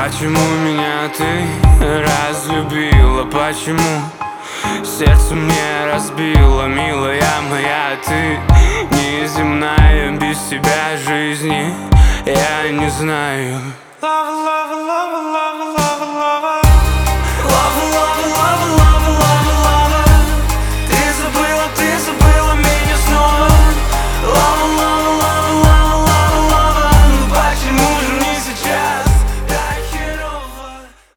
Почему меня ты разлюбила? Почему сердце мне разбило, милая моя? Ты неземная, без тебя жизни я не знаю. Love, love, love, love.